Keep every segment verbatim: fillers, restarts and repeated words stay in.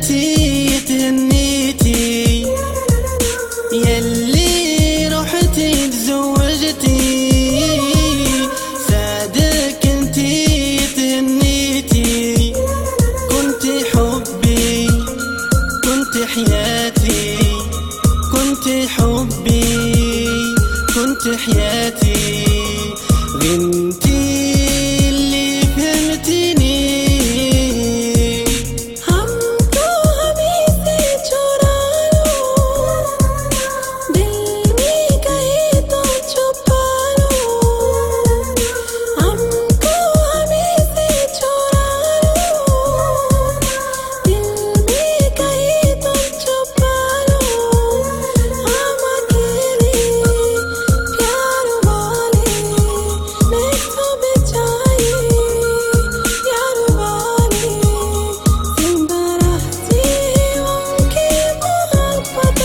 كنتي تهنيتي، يلي رحتي تزوجتي، سعدك كنتي تهنيتي، كنتي حبي كنتي حياتي، كنتي حبي كنتي حياتي، غنتي اللي فهمتيني. हमको हमी से चुरा लो, दिल में कहीं तो छुपा लो, हमको हमी से चुरा लो, दिल में कहीं तो छुपा लो, हम अकेले प्यार वाले मैं तो बेचारी यार वाले, जिंदा रहती उनकी मोहब्बत।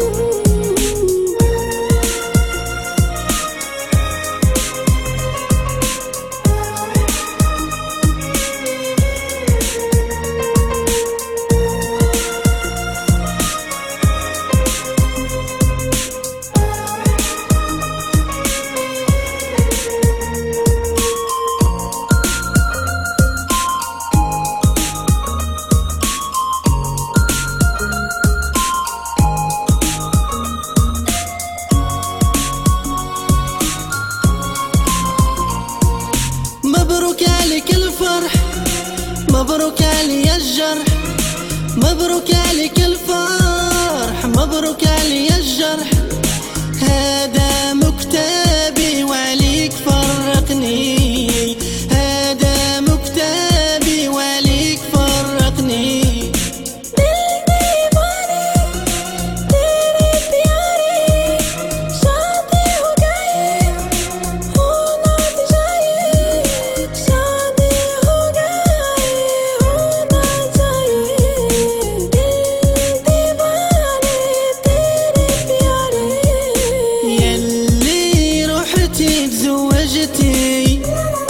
مبروك عليك الفرح، مبروك علي الجرح، مبروك عليك الفرح، مبروك علي الجرح، هذا مكتبي وعليك فرقني، هذا مكتبي وعليك فرقني. दिल दीवाने तेरे प्यारे, शादी हो गई होना चाहिए, शादी हो गई होना चाहिए, दिल दीवाने तेरे प्यारे, يلي رحتي تزوجتي،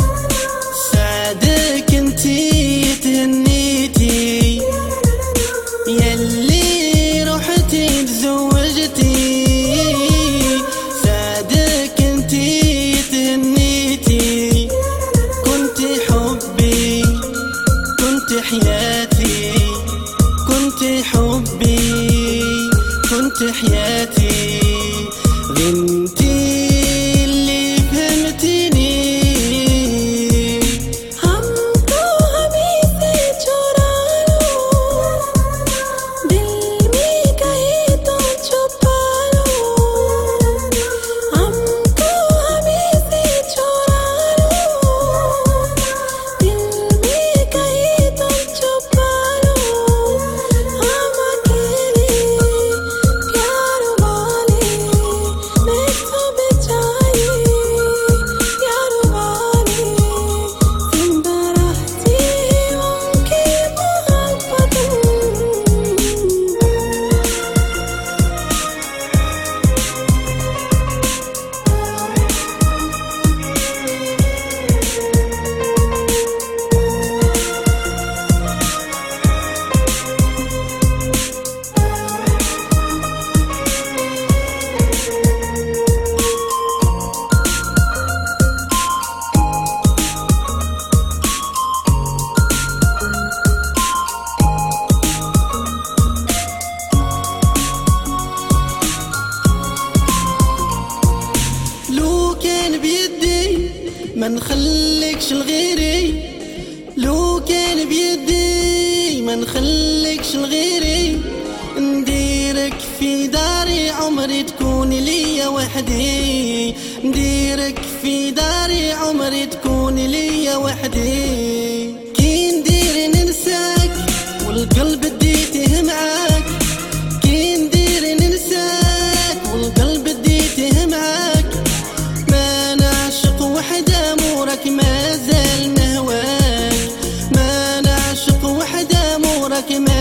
سعدك انتي تهنيتي، يلي رحتي تزوجتي، سعدك انتي تهنيتي، كنتي حبي كنتي حياتي، كنتي حبي كنتي حياتي، غنتي اللي فهمتيني. हमको हमी से चुरा लो, दिल में कहीं तो छुपा लो, हमको हमी से चुरा लो, दिल में कहीं तो छुपा लो, हम अकेले प्यार वाले मैं तो बेचारी यार वाले, जिंदा रहती उनकी मोहब्बत। لو كان بيدي ما نخليكش لغيري، لو كان بيدي ما نخليكش لغيري، نديرك في داري عمري تكون ليا وحدي، نديرك في داري عمري تكون ليا وحدي، كي ندير ننساك والقلب اديته معاك، كي ندير ننساك والقلب اديته معاك، ما نعشق وحدة امورك ما زال نهواك، ما نعشق وحدة امورك ما